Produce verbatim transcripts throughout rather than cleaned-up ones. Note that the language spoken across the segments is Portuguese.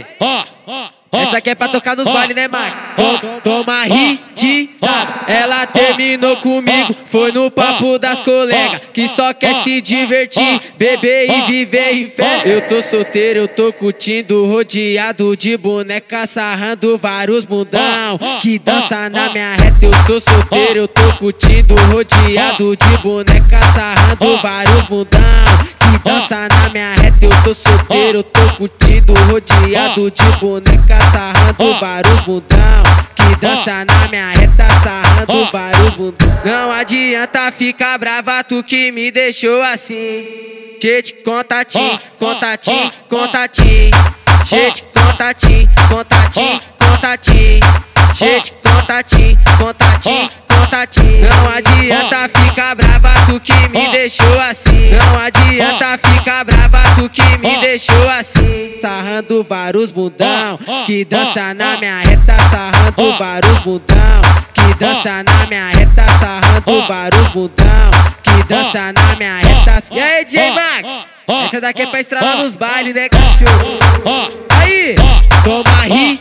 Aí, essa aqui é pra tocar nos bailes, né, Max? Toma hit, ela terminou comigo, foi no papo das colegas, que só quer se divertir, beber e viver em festa. Eu tô solteiro, eu tô curtindo, rodeado de boneca, sarrando vários mundão, que dança na minha reta. Eu tô solteiro, eu tô curtindo, rodeado de boneca, sarrando vários mundão, que dança na minha reta. Eu tô solteiro, eu tô curtindo, rodeado de boneca, sarrando vários mundão, que dança na minha reta, sarrando vários mundão. Não adianta ficar brava, tu que me deixou assim. Gente, contatinho, contatinho, contatinho. Gente, contatinho, contatinho, contatinho. Gente, contatinho, contatinho, contatinho. Não adianta ficar brava, tu que me deixou assim. Não adianta ficar brava, tu que me deixou assim. Sarrando vários mundão, que dança na minha reta, sarrando vários mundão, que dança na minha reta, sarrando vários mundão, que dança na minha reta. E aí, D J Max? Essa daqui é pra estralar nos bailes, né, cachorro? Aí, toma hit,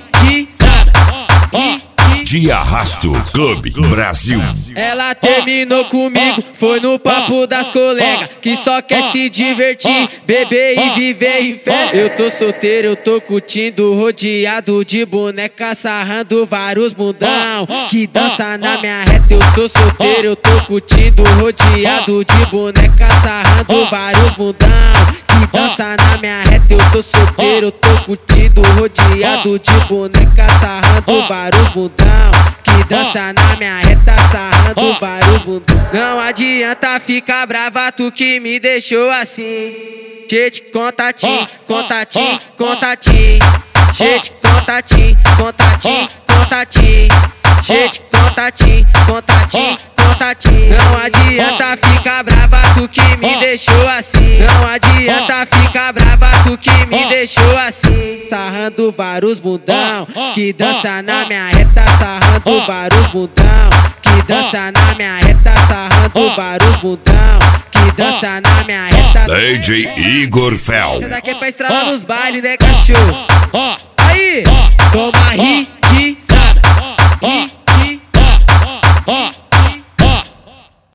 hit. De Arrasto Clube Brasil. Ela terminou comigo, foi no papo das colegas, que só quer se divertir, beber e viver em festa. Eu tô solteiro, eu tô curtindo, rodeado de boneca, sarrando vários mundão, que dança na minha reta. Eu tô solteiro, eu tô curtindo, rodeado de boneca, sarrando vários mundão, que dança na minha reta. Eu tô solteiro, eu tô curtindo, rodeado de boneca, sarrando vários mundão, que dança na minha reta, sarrando vários mundão. Não adianta ficar brava, tu que me deixou assim. Gente, contatinho, contatinho, contatinho. Gente, contatinho, contatinho, contatinho. Gente, contatinho, contatinho, contatinho. Não adianta ficar brava, tu que me deixou assim. Não adianta ficar brava, tu que me deixou assim. Sarrando vários mundão, que dança na minha reta, sarrando vários mundão, que dança na minha reta, sarrando vários mundão, que dança na minha reta. D J Igor Fel. Essa daqui é pra estralar nos bailes, né, cachorro? Aí, toma hit.